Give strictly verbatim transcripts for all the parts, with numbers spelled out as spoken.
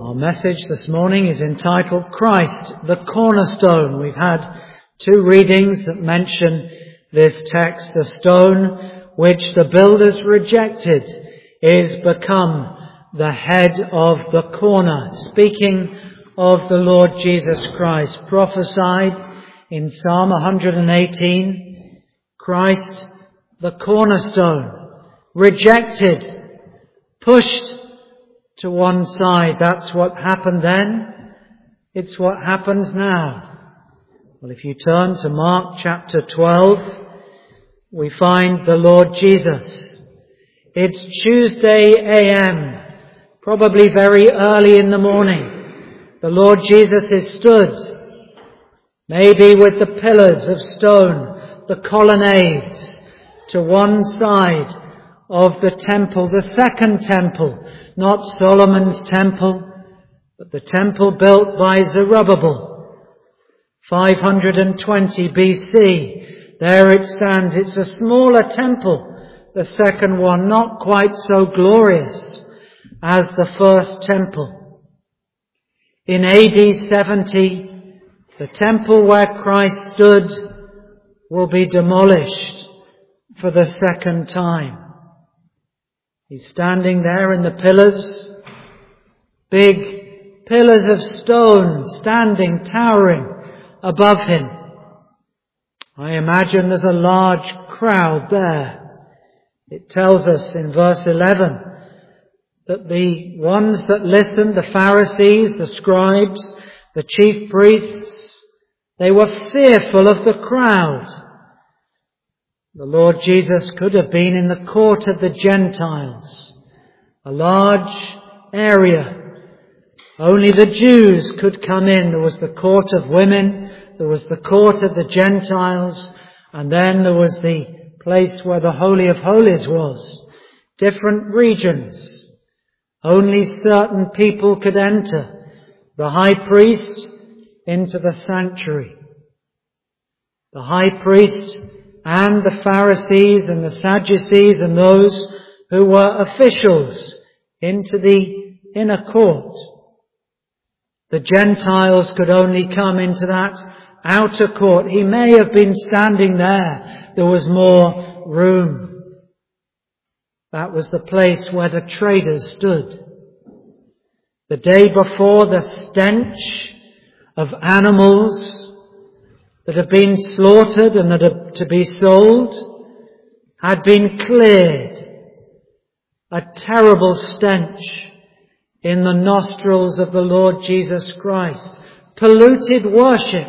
Our message this morning is entitled Christ, the Cornerstone. We've had two readings that mention this text. The stone which the builders rejected is become the head of the corner, speaking of the Lord Jesus Christ, prophesied in Psalm one hundred eighteen, Christ, the cornerstone, rejected, pushed to one side. That's what happened then. It's what happens now. Well, if you turn to Mark chapter twelve, we find the Lord Jesus. It's Tuesday A M, probably very early in the morning. The Lord Jesus is stood, maybe with the pillars of stone, the colonnades, to one side of the temple, the second temple, not Solomon's temple, but the temple built by Zerubbabel, five hundred twenty B C. There it stands. It's a smaller temple, the second one, not quite so glorious as the first temple. In A D seventy, the temple where Christ stood will be demolished for the second time. He's standing there in the pillars, big pillars of stone standing, towering above him. I imagine there's a large crowd there. It tells us in verse eleven that the ones that listened, the Pharisees, the scribes, the chief priests, they were fearful of the crowd. The Lord Jesus could have been in the court of the Gentiles, a large area. Only the Jews could come in. There was the court of women, there was the court of the Gentiles, and then there was the place where the Holy of Holies was. Different regions. Only certain people could enter. The high priest into the sanctuary. The high priest and the Pharisees and the Sadducees and those who were officials into the inner court. The Gentiles could only come into that outer court. He may have been standing there. There was more room. That was the place where the traders stood. The day before, the stench of animals that had been slaughtered and that are to be sold had been cleared. A terrible stench in the nostrils of the Lord Jesus Christ. Polluted worship.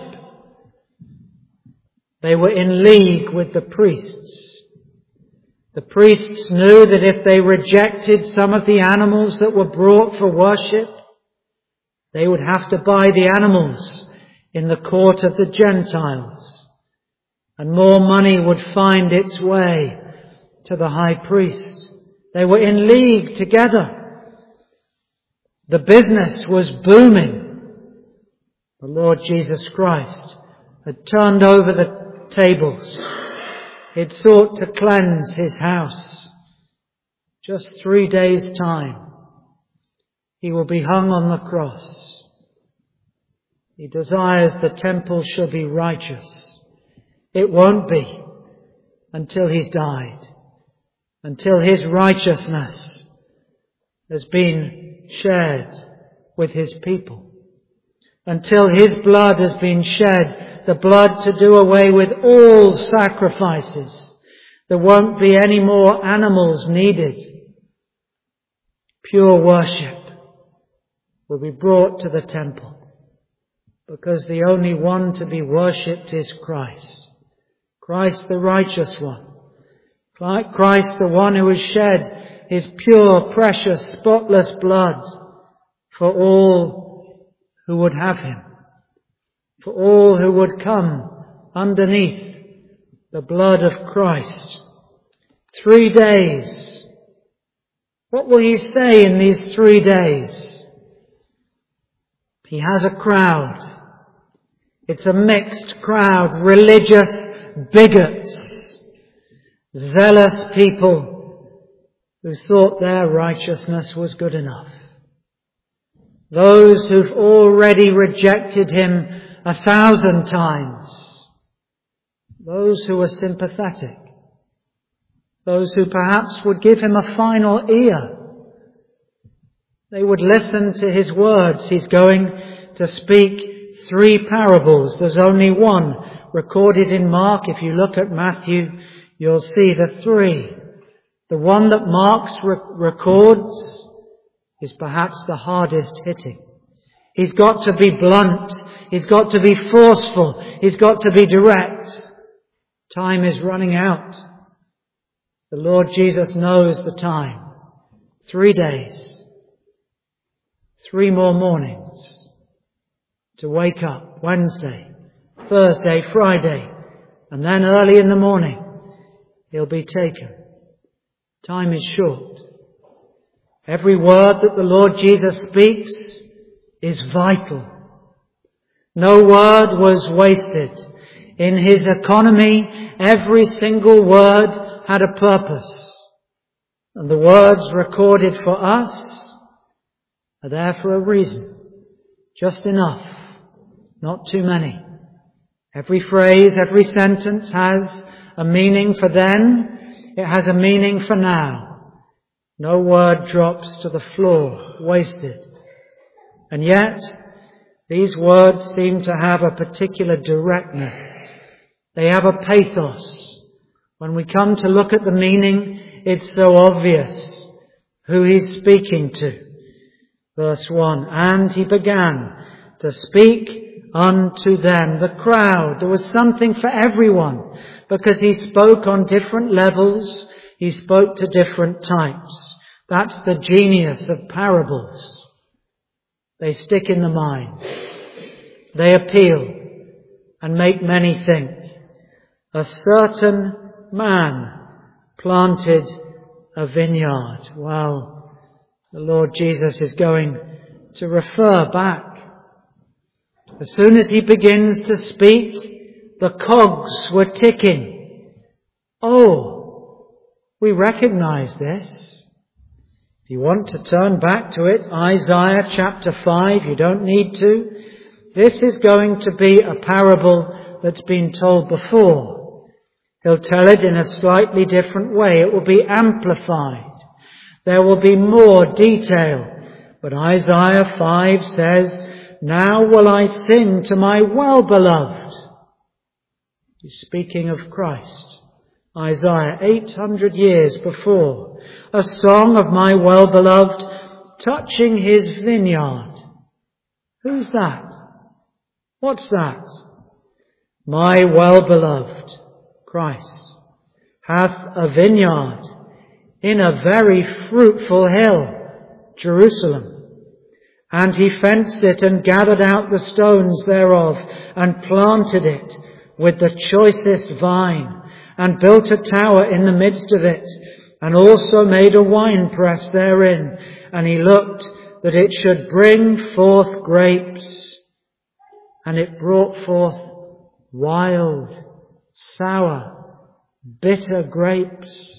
They were in league with the priests. The priests knew that if they rejected some of the animals that were brought for worship, they would have to buy the animals in the court of the Gentiles, and more money would find its way to the high priest. They were in league together. The business was booming. The Lord Jesus Christ had turned over the tables. He'd sought to cleanse his house. Just three days' time, he will be hung on the cross. He desires the temple shall be righteous. It won't be until he's died, until his righteousness has been shared with his people, until his blood has been shed, the blood to do away with all sacrifices. There won't be any more animals needed. Pure worship will be brought to the temple, because the only one to be worshipped is Christ. Christ the righteous one. Christ the one who has shed his pure, precious, spotless blood for all who would have him. For all who would come underneath the blood of Christ. Three days. What will he say in these three days? He has a crowd. It's a mixed crowd. Religious bigots. Zealous people who thought their righteousness was good enough. those who've already rejected him a thousand times, those who are sympathetic, those who perhaps would give him a final ear. They would listen to his words. He's going to speak three parables. There's only one recorded in Mark. If you look at Matthew, you'll see the three. The one that Mark re- records is perhaps the hardest hitting. He's got to be blunt. He's got to be forceful. He's got to be direct. Time is running out. The Lord Jesus knows the time. Three days. Three more mornings to wake up. Wednesday, Thursday, Friday, and then early in the morning he'll be taken. Time is short. Every word that the Lord Jesus speaks is vital. No word was wasted. In his economy, every single word had a purpose. And the words recorded for us are there for a reason. Just enough. Not too many. Every phrase, every sentence has a meaning for then. It has a meaning for now. No word drops to the floor, wasted. And yet, these words seem to have a particular directness. They have a pathos. When we come to look at the meaning, it's so obvious who he's speaking to. Verse one, and he began to speak unto them, the crowd. There was something for everyone because he spoke on different levels. He spoke to different types. That's the genius of parables. They stick in the mind. They appeal and make many think. A certain man planted a vineyard. Well, the Lord Jesus is going to refer back. As soon as he begins to speak, the cogs were ticking. Oh, we recognize this. If you want to turn back to it, Isaiah chapter five, you don't need to. This is going to be a parable that's been told before. He'll tell it in a slightly different way. It will be amplified. There will be more detail. But Isaiah five says, now will I sing to my well-beloved. He's speaking of Christ. Isaiah, eight hundred years before. A song of my well-beloved touching his vineyard. Who's that? What's that? My well-beloved, Christ, hath a vineyard in a very fruitful hill, Jerusalem. And he fenced it and gathered out the stones thereof and planted it with the choicest vine and built a tower in the midst of it and also made a winepress therein. And he looked that it should bring forth grapes, and it brought forth wild, sour, bitter grapes.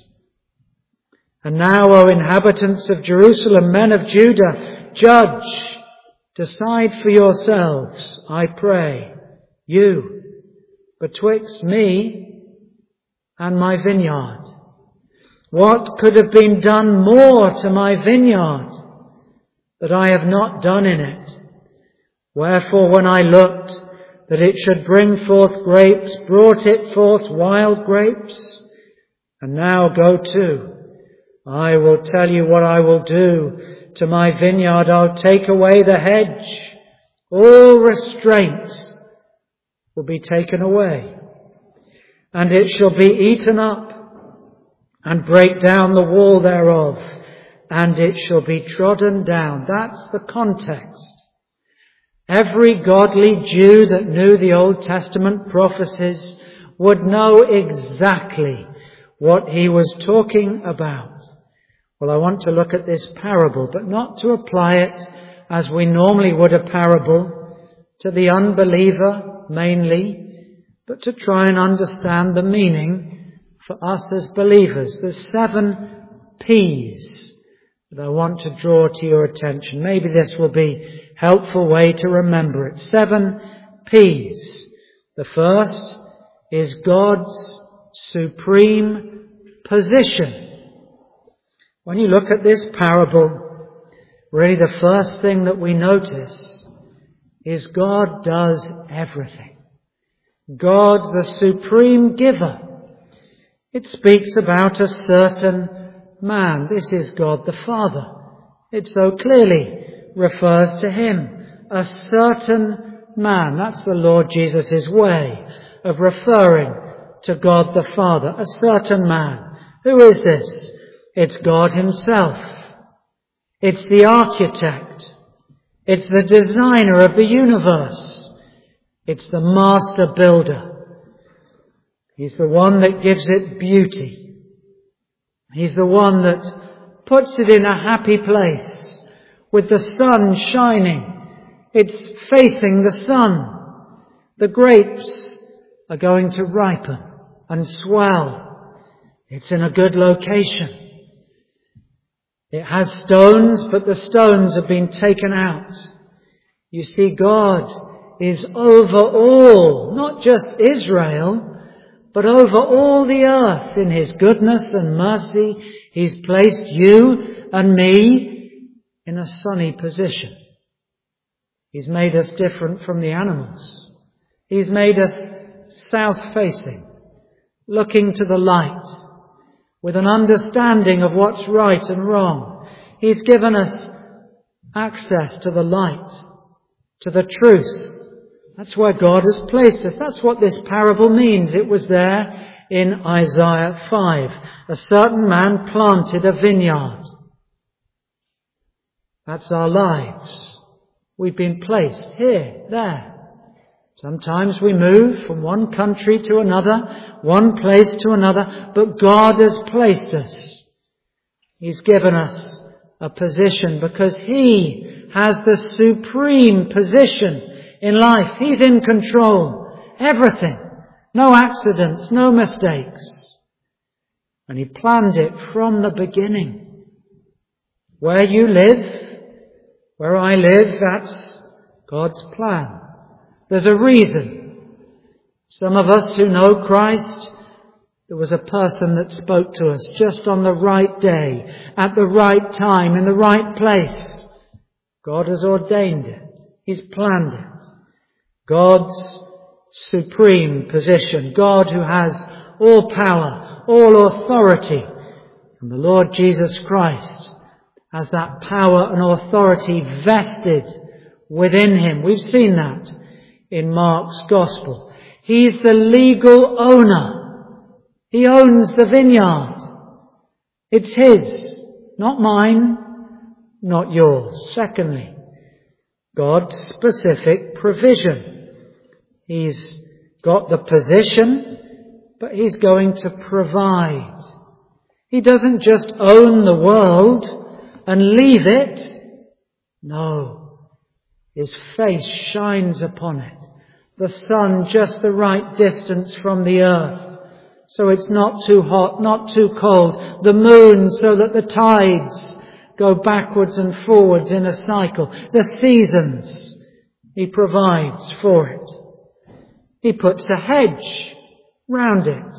And now, O inhabitants of Jerusalem, men of Judah, judge, decide for yourselves, I pray, you, betwixt me and my vineyard. What could have been done more to my vineyard that I have not done in it? Wherefore, when I looked that it should bring forth grapes, brought it forth wild grapes? And now go to. I will tell you what I will do to my vineyard. I'll take away the hedge. All restraint will be taken away. And it shall be eaten up, and break down the wall thereof, and it shall be trodden down. That's the context. Every godly Jew that knew the Old Testament prophecies would know exactly what he was talking about. Well, I want to look at this parable, but not to apply it as we normally would a parable to the unbeliever mainly, but to try and understand the meaning for us as believers. There's seven P's But I want to draw to your attention. Maybe this will be a helpful way to remember it. Seven P's. The first is God's supreme position. When you look at this parable, really the first thing that we notice is God does everything. God, the supreme giver. It speaks about a certain man. This is God the Father. It so clearly refers to Him. A certain man. That's the Lord Jesus' way of referring to God the Father. A certain man. Who is this? It's God Himself. It's the architect. It's the designer of the universe. It's the master builder. He's the one that gives it beauty. He's the one that puts it in a happy place with the sun shining. It's facing the sun. The grapes are going to ripen and swell. It's in a good location. It has stones, but the stones have been taken out. You see, God is over all, not just Israel, but over all the earth. In His goodness and mercy, He's placed you and me in a sunny position. He's made us different from the animals. He's made us south-facing, looking to the light, with an understanding of what's right and wrong. He's given us access to the light, to the truth. That's where God has placed us. That's what this parable means. It was there in Isaiah five. A certain man planted a vineyard. That's our lives. We've been placed here, there. Sometimes we move from one country to another, one place to another, but God has placed us. He's given us a position because He has the supreme position in life. He's in control. Everything. No accidents, no mistakes. And He planned it from the beginning. Where you live, where I live, that's God's plan. There's a reason. Some of us who know Christ, there was a person that spoke to us just on the right day, at the right time, in the right place. God has ordained it. He's planned it. God's supreme position. God who has all power, all authority. And the Lord Jesus Christ has that power and authority vested within Him. We've seen that in Mark's Gospel. He's the legal owner. He owns the vineyard. It's His, not mine, not yours. Secondly, God's specific provision. He's got the position, but He's going to provide. He doesn't just own the world and leave it. No. His face shines upon it. The sun just the right distance from the earth, so it's not too hot, not too cold. The moon so that the tides go backwards and forwards in a cycle. The seasons, He provides for it. He puts a hedge round it.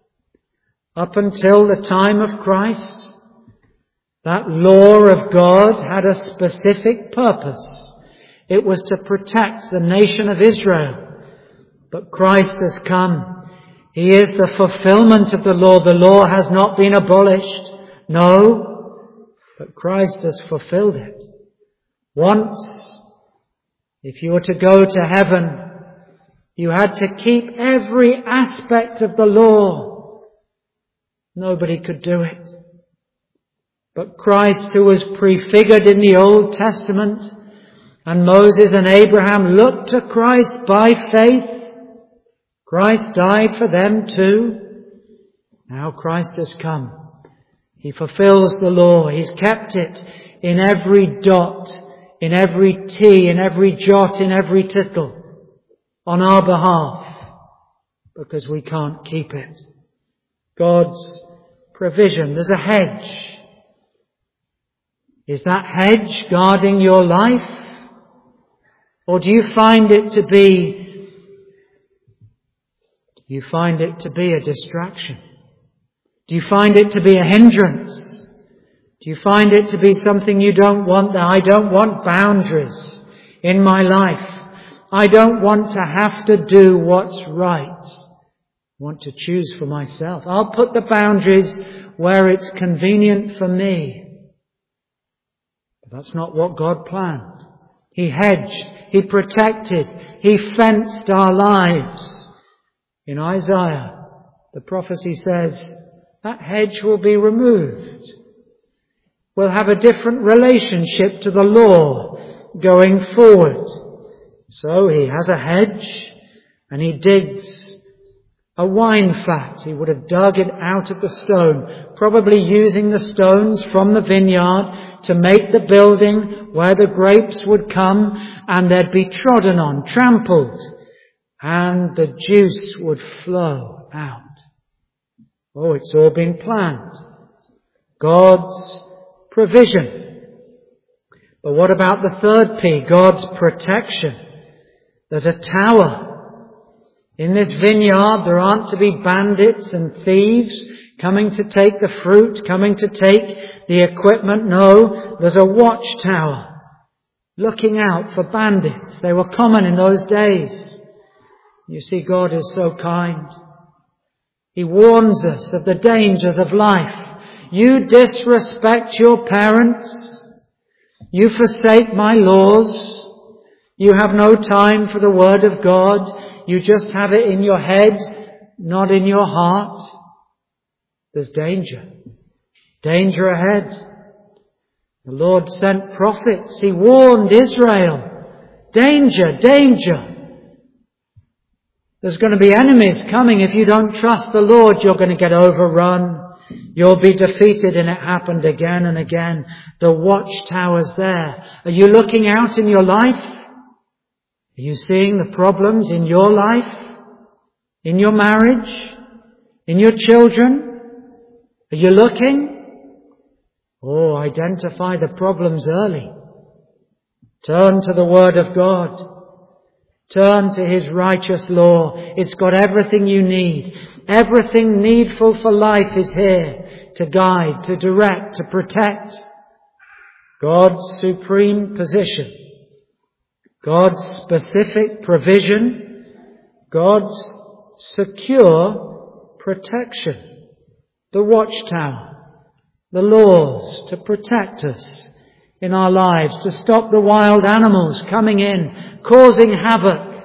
Up until the time of Christ, that law of God had a specific purpose. It was to protect the nation of Israel. But Christ has come. He is the fulfillment of the law. The law has not been abolished. No, but Christ has fulfilled it. Once, if you were to go to heaven, you had to keep every aspect of the law. Nobody could do it. But Christ, who was prefigured in the Old Testament, and Moses and Abraham looked to Christ by faith. Christ died for them too. Now Christ has come. He fulfills the law. He's kept it in every dot, in every T, in every jot, in every tittle, on our behalf, because we can't keep it. God's provision. There's a hedge. Is that hedge guarding your life? Or do you find it to be, do you find it to be a distraction? Do you find it to be a hindrance? Do you find it to be something you don't want? That I don't want boundaries in my life. I don't want to have to do what's right. I want to choose for myself. I'll put the boundaries where it's convenient for me. But that's not what God planned. He hedged, He protected, He fenced our lives. In Isaiah, the prophecy says that hedge will be removed. We'll have a different relationship to the law going forward. So He has a hedge and He digs a wine fat. He would have dug it out of the stone, probably using the stones from the vineyard to make the building where the grapes would come and they'd be trodden on, trampled, and the juice would flow out. Oh, it's all been planned. God's provision. But what about the third P? God's protection. There's a tower. In this vineyard, there aren't to be bandits and thieves coming to take the fruit, coming to take the equipment. No, there's a watchtower looking out for bandits. They were common in those days. You see, God is so kind. He warns us of the dangers of life. You disrespect your parents. You forsake my laws. You have no time for the Word of God. You just have it in your head, not in your heart. There's danger. Danger ahead. The Lord sent prophets. He warned Israel. Danger, danger. There's going to be enemies coming. If you don't trust the Lord, you're going to get overrun. You'll be defeated, and it happened again and again. The watchtower's there. Are you looking out in your life? Are you seeing the problems in your life? In your marriage? In your children? Are you looking? Oh, identify the problems early. Turn to the Word of God. Turn to His righteous law. It's got everything you need. Everything needful for life is here to guide, to direct, to protect. God's supreme position. God's specific provision. God's secure protection. The watchtower. The laws to protect us in our lives, to stop the wild animals coming in, causing havoc.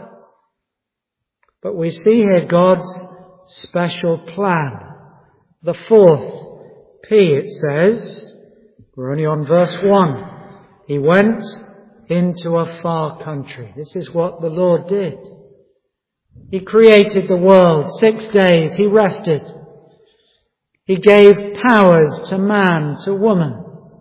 But we see here God's special plan. The fourth P, it says, we're only on verse one. He went into a far country. This is what the Lord did. He created the world. Six days He rested. He gave powers to man, to woman.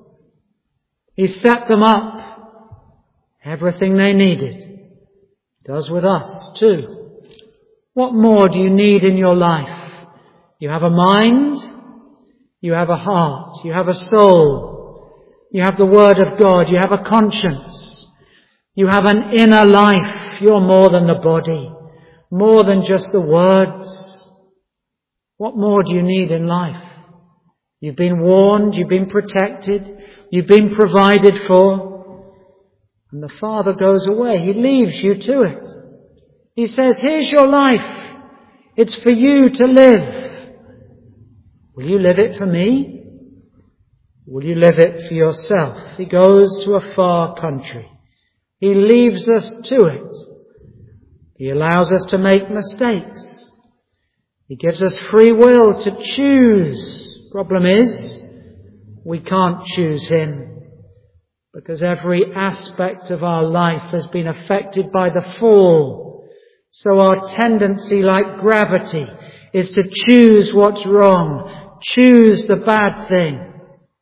He set them up. Everything they needed. He does with us too. What more do you need in your life? You have a mind. You have a heart. You have a soul. You have the Word of God. You have a conscience. You have an inner life. You're more than the body. More than just the words. What more do you need in life? You've been warned. You've been protected. You've been provided for. And the Father goes away. He leaves you to it. He says, here's your life. It's for you to live. Will you live it for me? Will you live it for yourself? He goes to a far country. He leaves us to it. He allows us to make mistakes. He gives us free will to choose. Problem is, we can't choose Him because every aspect of our life has been affected by the fall. So our tendency, like gravity, is to choose what's wrong, choose the bad thing.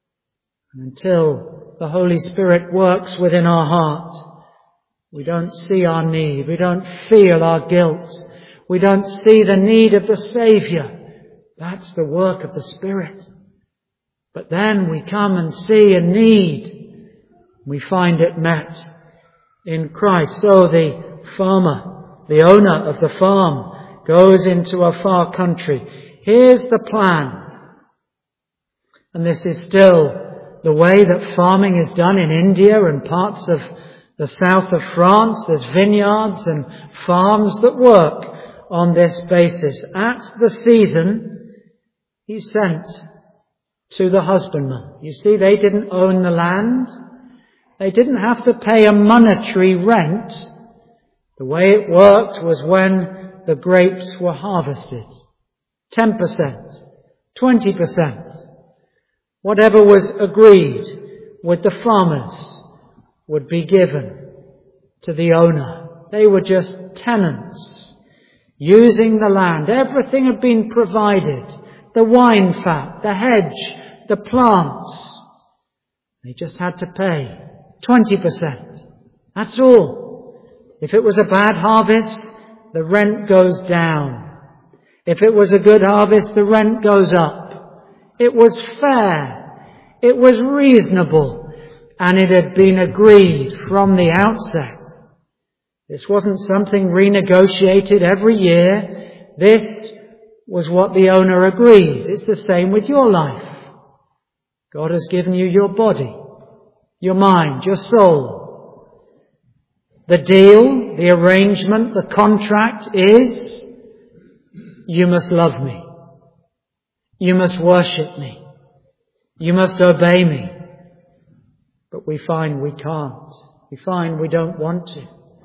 Until the Holy Spirit works within our heart, we don't see our need, we don't feel our guilt, we don't see the need of the Saviour. That's the work of the Spirit. But then we come and see a need, We find it met in Christ. So the farmer, the owner of the farm, goes into a far country. Here's the plan. And this is still the way that farming is done in India and parts of the south of France. There's vineyards and farms that work on this basis. At the season, he's sent to the husbandman. You see, they didn't own the land. They didn't have to pay a monetary rent. The way it worked was when the grapes were harvested. ten percent, twenty percent. Whatever was agreed with the farmers would be given to the owner. They were just tenants using the land. Everything had been provided. The wine fat, the hedge, the plants. They just had to pay twenty percent. That's all. If it was a bad harvest, the rent goes down. If it was a good harvest, the rent goes up. It was fair. It was reasonable. And it had been agreed from the outset. This wasn't something renegotiated every year. This was what the owner agreed. It's the same with your life. God has given you your body, your mind, your soul. The deal, the arrangement, the contract is, you must love me. You must worship me. You must obey me. But we find we can't. We find we don't want to.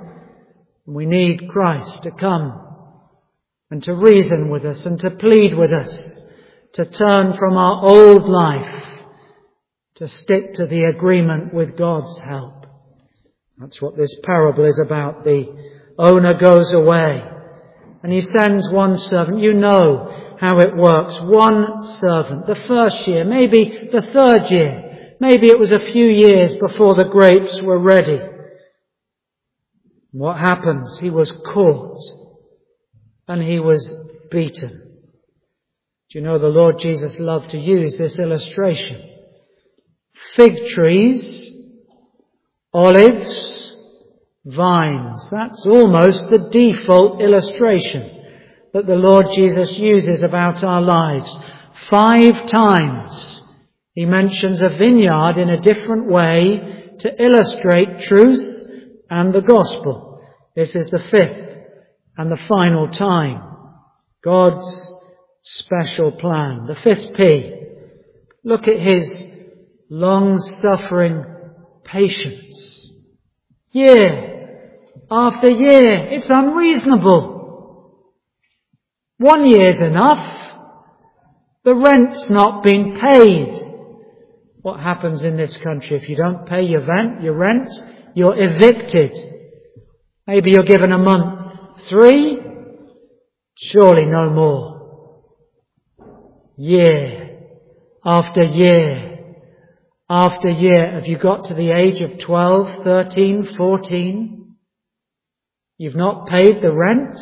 We need Christ to come and to reason with us and to plead with us, to turn from our old life, to stick to the agreement with God's help. That's what this parable is about. The owner goes away and he sends one servant. You know how it works. One servant, the first year, maybe the third year, maybe it was a few years before the grapes were ready. What happens? He was caught and he was beaten. Do you know the Lord Jesus loved to use this illustration? Fig trees, olives, vines. That's almost the default illustration that the Lord Jesus uses about our lives. Five times he mentions a vineyard in a different way to illustrate truth and the gospel. This is the fifth and the final time. God's special plan. The fifth P. Look at his long-suffering patience. Year after year. It's unreasonable. One year's enough. The rent's not been paid. What happens in this country? If you don't pay your rent, your rent, you're evicted. Maybe you're given a month. Three? Surely no more. Year after year after year. Have you got to the age of twelve, thirteen, fourteen? You've not paid the rent?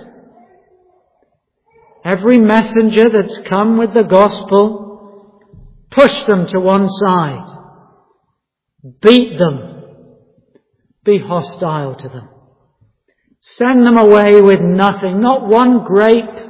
Every messenger that's come with the gospel, push them to one side. Beat them. Be hostile to them. Send them away with nothing, not one grape.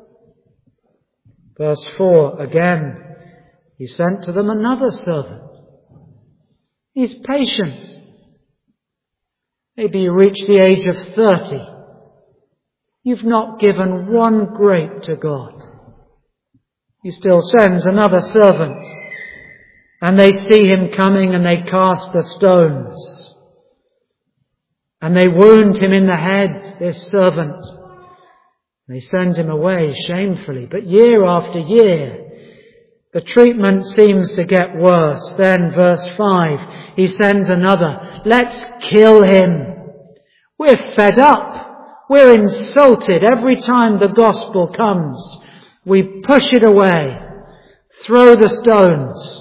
Verse four, again, he sent to them another servant. He's patient. Maybe you reach the age of thirty. You've not given one grape to God. He still sends another servant. And they see him coming and they cast the stones. And they wound him in the head, this servant. They send him away shamefully. But year after year, the treatment seems to get worse. Then verse five, he sends another. Let's kill him. We're fed up. We're insulted every time the gospel comes. We push it away. Throw the stones.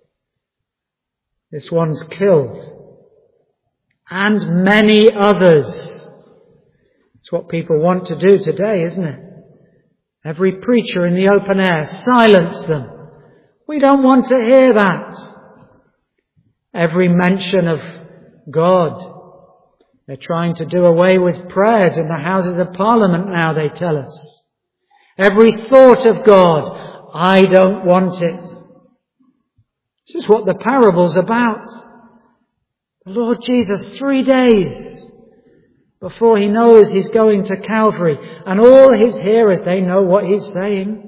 This one's killed. And many others. It's what people want to do today, isn't it? Every preacher in the open air, silence them. We don't want to hear that. Every mention of God. They're trying to do away with prayers in the Houses of Parliament now, they tell us. Every thought of God, I don't want it. This is what the parable's about. The Lord Jesus, three days before he knows he's going to Calvary, and all his hearers, they know what he's saying.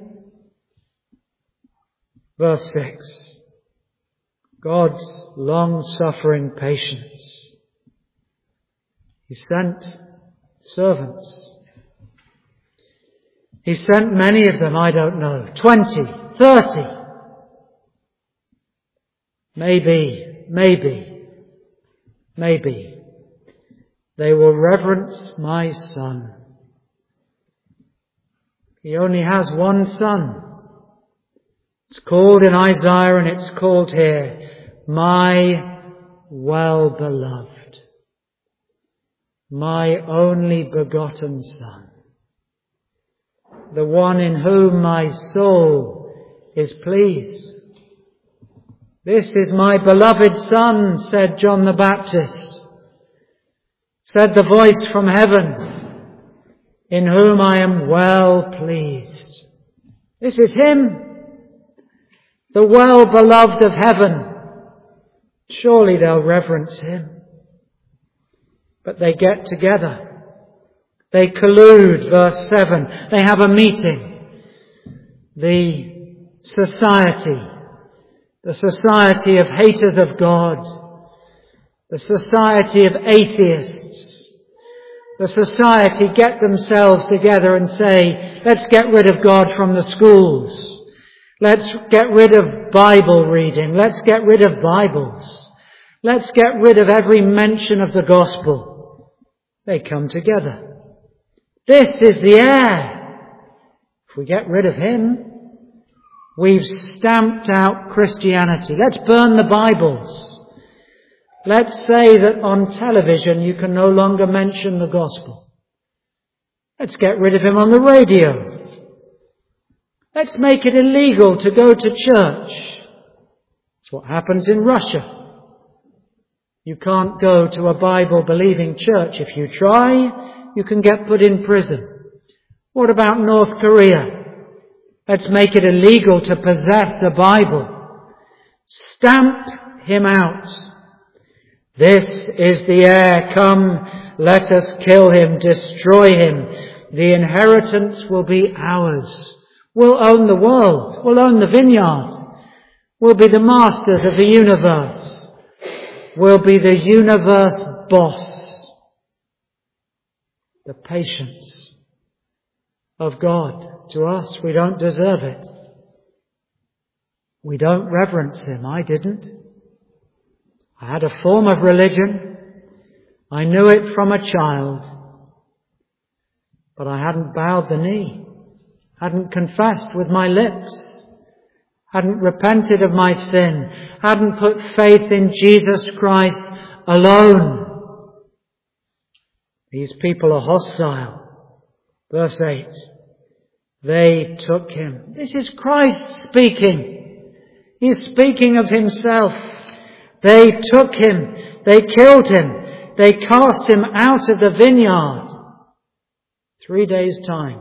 Verse six. God's long-suffering patience. He sent servants. He sent many of them, I don't know, twenty, thirty. Maybe, maybe, maybe they will reverence my son. He only has one son. It's called in Isaiah and it's called here, my well-beloved. My only begotten Son, the one in whom my soul is pleased. This is my beloved Son, said John the Baptist, said the voice from heaven, in whom I am well pleased. This is him, the well-beloved of heaven. Surely they'll reverence him. But they get together. They collude, verse seven. They have a meeting. The society, the society of haters of God, the society of atheists, the society get themselves together and say, let's get rid of God from the schools. Let's get rid of Bible reading. Let's get rid of Bibles. Let's get rid of every mention of the gospel. They come together. This is the heir. If we get rid of him, we've stamped out Christianity. Let's burn the Bibles. Let's say that on television you can no longer mention the gospel. Let's get rid of him on the radio. Let's make it illegal to go to church. That's what happens in Russia. You can't go to a Bible-believing church. If you try, you can get put in prison. What about North Korea? Let's make it illegal to possess a Bible. Stamp him out. This is the heir. Come, let us kill him, destroy him. The inheritance will be ours. We'll own the world. We'll own the vineyard. We'll be the masters of the universe. Will be the universe boss. The patience of God to us. We don't deserve it. We don't reverence him. I didn't. I had a form of religion. I knew it from a child. But I hadn't bowed the knee. Hadn't confessed with my lips. Hadn't repented of my sin, hadn't put faith in Jesus Christ alone. These people are hostile. Verse eight. They took him. This is Christ speaking. He's speaking of himself. They took him. They killed him. They cast him out of the vineyard. Three days' time.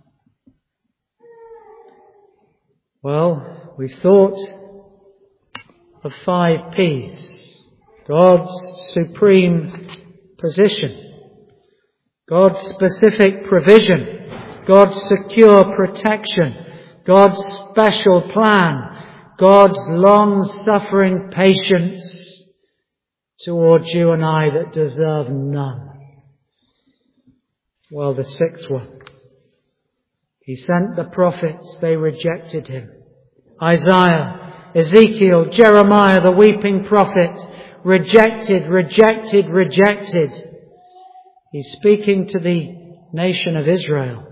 Well, we thought of five P's. God's supreme position. God's specific provision. God's secure protection. God's special plan. God's long-suffering patience towards you and I that deserve none. Well, the sixth one. He sent the prophets, they rejected him. Isaiah, Ezekiel, Jeremiah, the weeping prophet, rejected, rejected, rejected. He's speaking to the nation of Israel.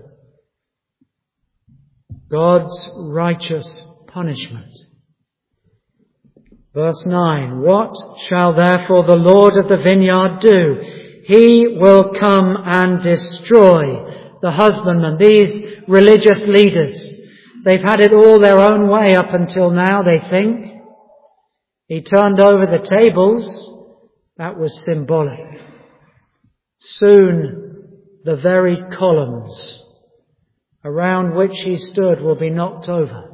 God's righteous punishment. Verse nine, what shall therefore the Lord of the vineyard do? He will come and destroy the husbandmen, these religious leaders. They've had it all their own way up until now, they think. He turned over the tables. That was symbolic. Soon the very columns around which he stood will be knocked over.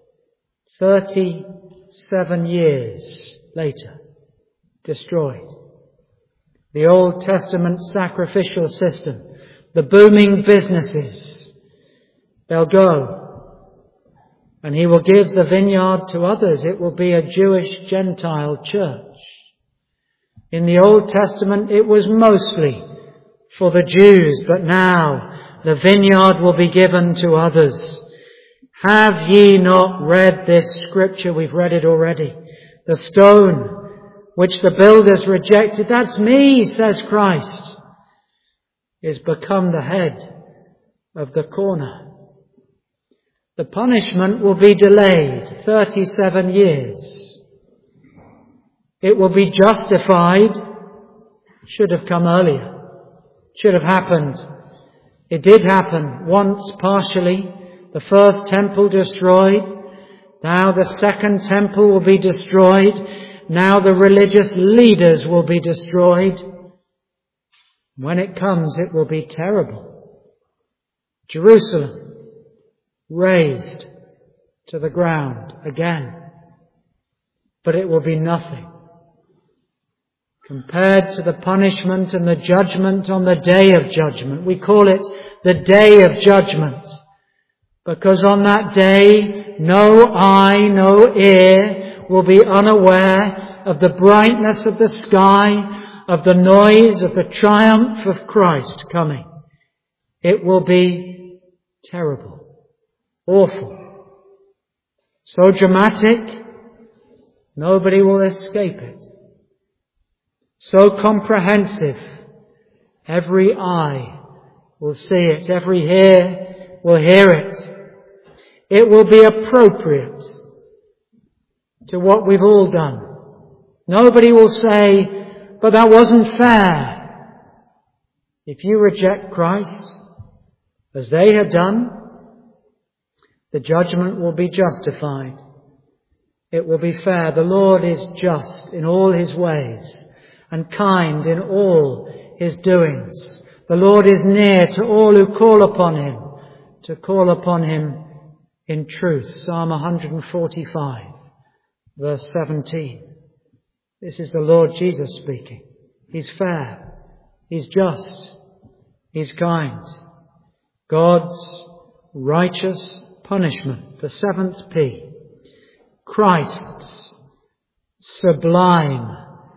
Thirty-seven years later, destroyed. The Old Testament sacrificial system, the booming businesses, they'll go. And he will give the vineyard to others. It will be a Jewish Gentile church. In the Old Testament, it was mostly for the Jews, but now the vineyard will be given to others. Have ye not read this scripture? We've read it already. The stone which the builders rejected, that's me, says Christ, is become the head of the corner. The punishment will be delayed thirty-seven years. It will be justified. Should have come earlier. Should have happened. It did happen once partially. The first temple destroyed. Now the second temple will be destroyed. Now the religious leaders will be destroyed. When it comes, it will be terrible. Jerusalem razed to the ground again. But it will be nothing compared to the punishment and the judgment on the day of judgment. We call it the day of judgment because on that day no eye, no ear will be unaware of the brightness of the sky, of the noise of the triumph of Christ coming. It will be terrible. Awful. So dramatic, nobody will escape it. So comprehensive, every eye will see it, every ear will hear it. It will be appropriate to what we've all done. Nobody will say, but that wasn't fair. If you reject Christ, as they had done, the judgment will be justified. It will be fair. The Lord is just in all his ways and kind in all his doings. The Lord is near to all who call upon him, to call upon him in truth. Psalm one forty-five, verse seventeen. This is the Lord Jesus speaking. He's fair. He's just. He's kind. God's righteous punishment. The seventh P. Christ's sublime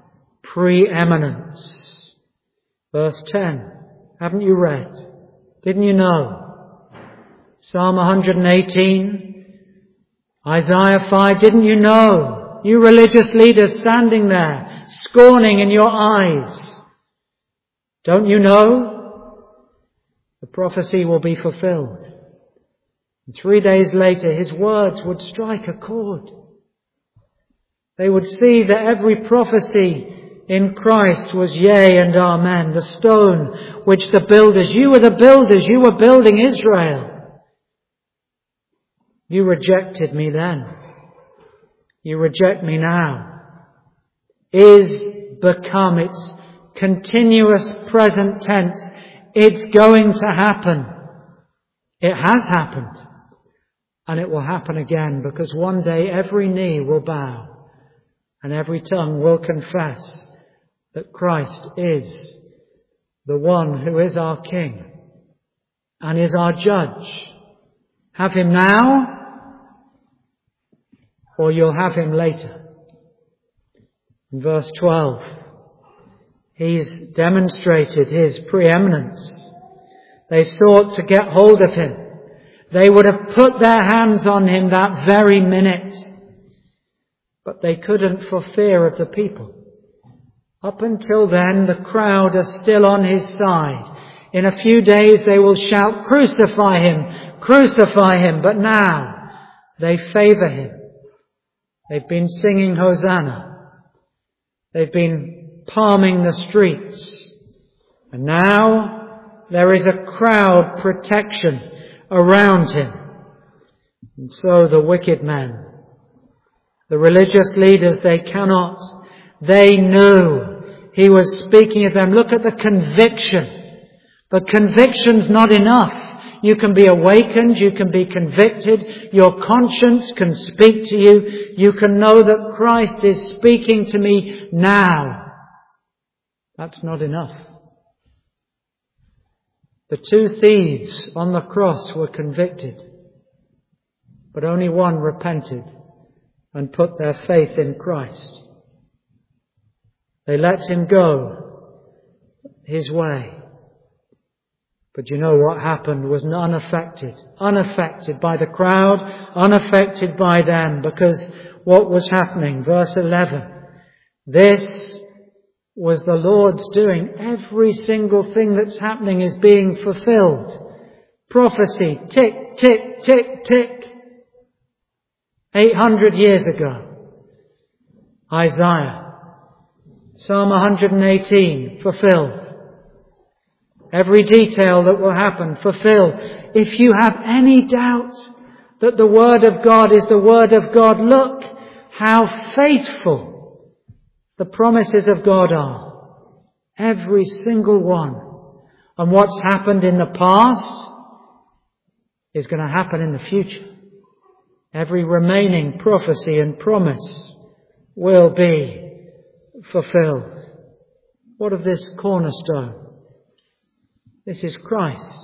preeminence. Verse ten. Haven't you read? Didn't you know? Psalm one eighteen. Isaiah five. Didn't you know? You religious leaders standing there, scorning in your eyes. Don't you know? The prophecy will be fulfilled. And three days later, his words would strike a chord. They would see that every prophecy in Christ was yea and amen. The stone which the builders, you were the builders, you were building Israel. You rejected me then. You reject me now. Is become, it's continuous present tense. It's going to happen. It has happened. And it will happen again, because one day every knee will bow and every tongue will confess that Christ is the one who is our King and is our judge. Have him now, or you'll have him later. In verse twelve, he's demonstrated his preeminence. They sought to get hold of him. They would have put their hands on him that very minute. But they couldn't for fear of the people. Up until then, the crowd are still on his side. In a few days they will shout, "Crucify him! Crucify him!" But now they favour him. They've been singing Hosanna. They've been palming the streets. And now there is a crowd protection around him. And so the wicked men, the religious leaders, they cannot, they knew He was speaking of them. Look at the conviction. But conviction's not enough. You can be awakened, you can be convicted, your conscience can speak to you, you can know that Christ is speaking to me now. That's not enough. The two thieves on the cross were convicted, but only one repented and put their faith in Christ. They let him go his way. But you know what happened was unaffected, unaffected by the crowd, unaffected by them, because what was happening? Verse eleven. This was the Lord's doing. Every single thing that's happening is being fulfilled. Prophecy, tick, tick, tick, tick. eight hundred years ago. Isaiah. Psalm one hundred eighteen, fulfilled. Every detail that will happen, fulfilled. If you have any doubt that the Word of God is the Word of God, look how faithful the promises of God are. Every single one. And what's happened in the past is going to happen in the future. Every remaining prophecy and promise will be fulfilled. What of this cornerstone? This is Christ.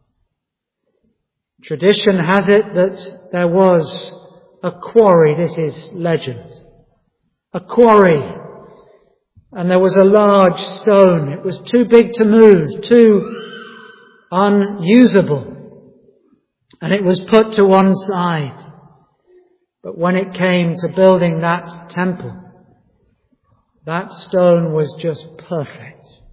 Tradition has it that there was a quarry. This is legend. A quarry. And there was a large stone. It was too big to move, too unusable. And it was put to one side. But when it came to building that temple, that stone was just perfect.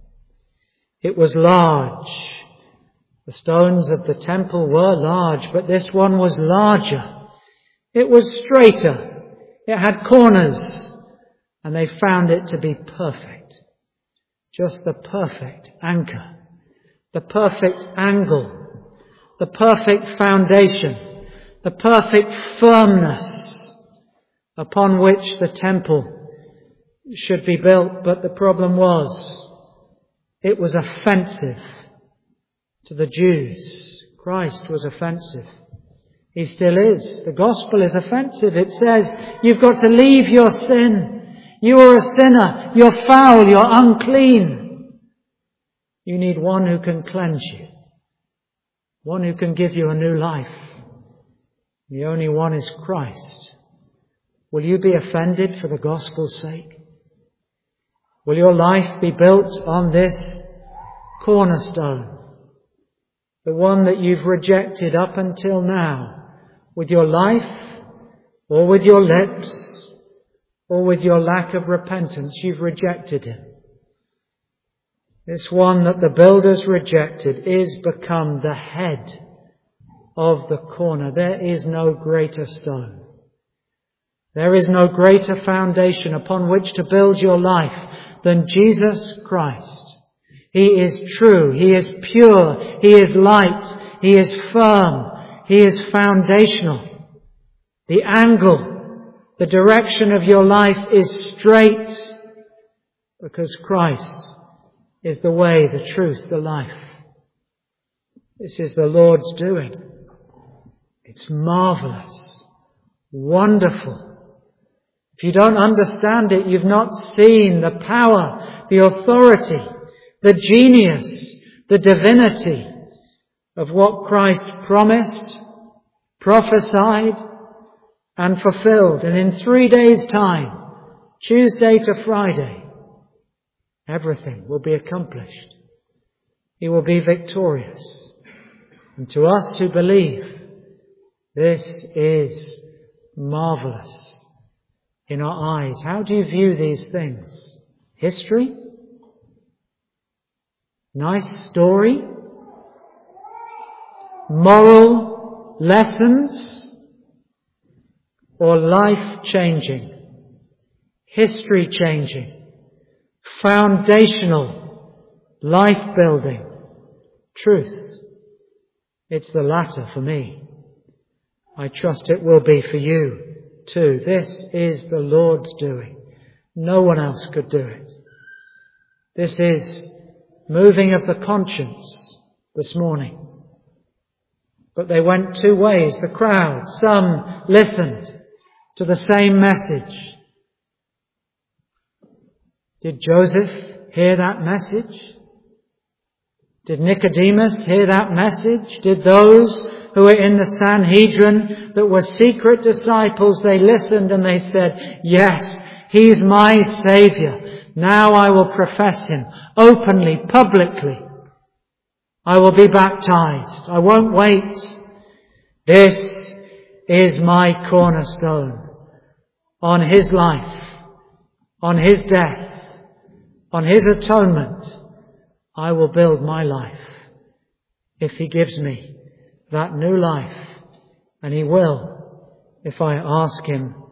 It was large. The stones of the temple were large, but this one was larger. It was straighter. It had corners. And they found it to be perfect. Just the perfect anchor. The perfect angle. The perfect foundation. The perfect firmness upon which the temple should be built. But the problem was, it was offensive to the Jews. Christ was offensive. He still is. The gospel is offensive. It says, you've got to leave your sin. You are a sinner. You're foul. You're unclean. You need one who can cleanse you. One who can give you a new life. The only one is Christ. Will you be offended for the gospel's sake? Will your life be built on this cornerstone? The one that you've rejected up until now, with your life, or with your lips, or with your lack of repentance, you've rejected him. This one that the builders rejected is become the head of the corner. There is no greater stone. There is no greater foundation upon which to build your life than Jesus Christ. He is true. He is pure. He is light. He is firm. He is foundational. The angle, the direction of your life is straight because Christ is the way, the truth, the life. This is the Lord's doing. It's marvelous, wonderful. If you don't understand it, you've not seen the power, the authority, the genius, the divinity of what Christ promised, prophesied, and fulfilled. And in three days' time, Tuesday to Friday, everything will be accomplished. He will be victorious. And to us who believe, this is marvelous in our eyes. How do you view these things? History? Nice story? Moral lessons? Or life-changing? History-changing? Foundational? Life-building? Truth? It's the latter for me. I trust it will be for you too. This is the Lord's doing. No one else could do it. This is moving of the conscience this morning. But they went two ways, the crowd. Some listened to the same message. Did Joseph hear that message? Did Nicodemus hear that message? Did those who were in the Sanhedrin that were secret disciples, they listened and they said, yes, He's my Saviour. Now I will profess Him openly, publicly. I will be baptized. I won't wait. This is my cornerstone. On His life, on His death, on His atonement, I will build my life. If He gives me that new life, and He will if I ask Him